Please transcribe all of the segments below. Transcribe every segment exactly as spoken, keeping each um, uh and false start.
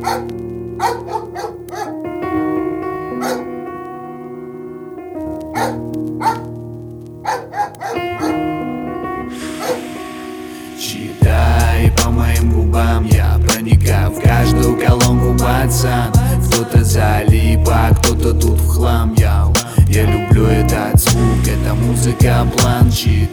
Читай по моим губам, я проникаю в каждую колонку, пацан. Кто-то залип, а кто-то тут в хлам, яу. Я люблю этот звук, это музыка план.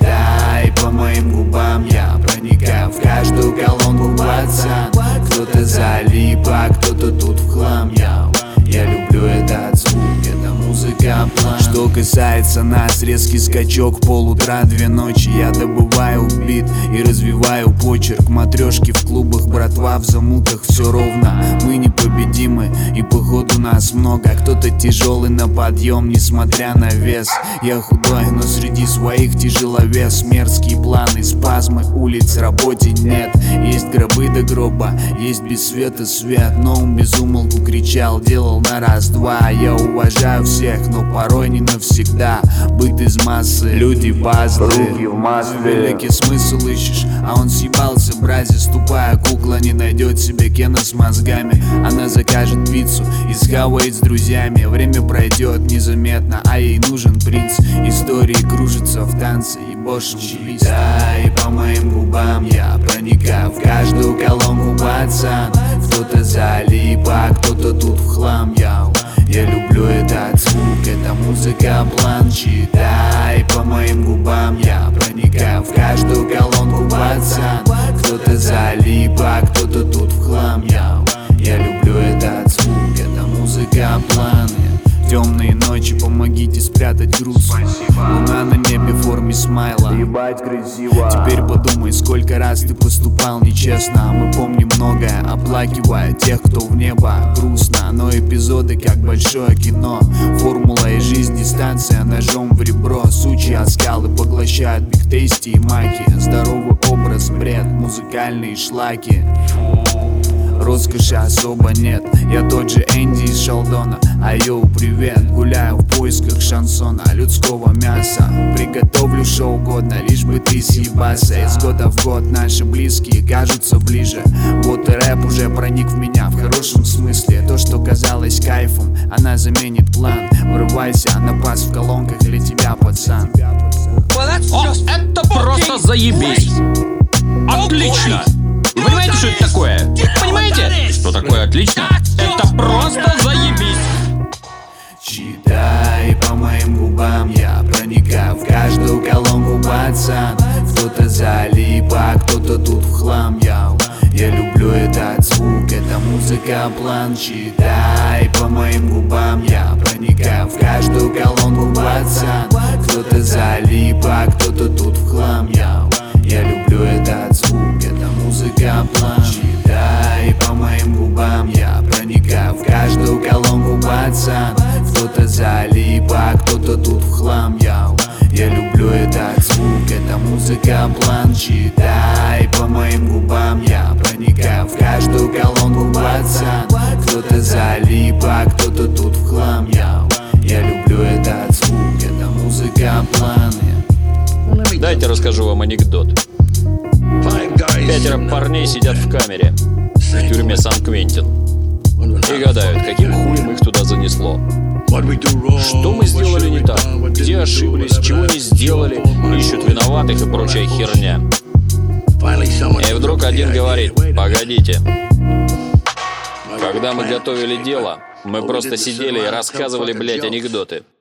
Читай по моим губам, я проникаю в каждую колонку, пацан. Кто-то залип, а кто-то тут в хлам, яу. Я люблю этот звук, это музыка план. Что касается нас, резкий скачок, полутра, две ночи. Я добываю бит и развиваю почерк. Матрешки в клубах, братва в замутах, все ровно. Мы непобедимы и походу нас много. Кто-то тяжелый на подъем, несмотря на вес. Я худой, но среди своих тяжеловес. Мерзкие планы, спазмы улиц, работе нет. Есть гробы до гроба, есть без света свет. Но он без умолку кричал, делал на раз-два. Я уважаю всех, но порой не навсегда. Быт из массы, люди пазлы, руки в масле. Великий смысл ищешь, а он съебался, бразис. Тупая кукла не найдет себе Кена с мозгами. Она закажет пиццу и схавает с друзьями. Время пройдет незаметно, а ей нужен принц. Истории кружатся в танце и бошем. Читай по моим губам, я проникаю в каждую колонку, пацан. Кто-то залип, а кто-то тут в хлам, яу. Я люблю этот звук, это музыка план. Читай по моим губам, я проникаю в каждую колонку, пацан. Кто-то залип, а кто-то тут в хлам, яу. Я люблю этот звук, это музыка план. Темные ночи, помогите спрятать груз. Луна на небе в форме смайла. Ебать красиво. Теперь подумай, сколько раз ты поступал нечестно. А мы помним многое, оплакивая тех, кто в небо. Грустно, но эпизоды как большое кино. Формула и жизнь, дистанция ножом в ребро. Сучьи от скалы поглощают биг тейсти и маки. Здоровый образ, бред, музыкальные шлаки. Роскоши особо нет. Я тот же Энди из Шалдона. А йоу, привет, гуляю в поисках шансона, людского мяса. Приготовлю что угодно, лишь бы ты съебался. Из года в год наши близкие кажутся ближе. Вот и рэп уже проник в меня в хорошем смысле. То, что казалось кайфом, она заменит план. Врывайся на пас в колонках для тебя, пацан. О, это просто заебись! Отлично! Вы понимаете, что это такое? Понимаете, что такое отлично? Это просто заебись! Читай по моим губам, я проникаю в каждую колонку, пацан. Кто-то залип, а кто-то тут в хлам, яу. Я люблю этот звук, это музыка план. Читай по моим губам, я проникаю в каждую колонку, пацан. Кто-то залип, а кто-то тут в хлам, яу. Я люблю этот звук, это музыка план. Читай по моим губам, я проникаю в каждую колонку, пацан. Кто-то залип, а кто-то тут в хлам, яу. Я люблю этот звук, это музыка план. Читай по моим губам, я проникаю в каждую колонку, пацан. Кто-то залип, а кто-то тут в хлам, яу. Я люблю этот звук, это музыка план. Дайте расскажу вам анекдот. Пятеро парней сидят в камере в тюрьме Сан-Квентин и гадают, каким хуем их туда занесло. Что мы сделали не так? Где ошиблись? Чего не сделали? Ищут виноватых и прочая херня. И вдруг один говорит: погодите. Когда мы готовили дело, мы просто сидели и рассказывали, блять, анекдоты.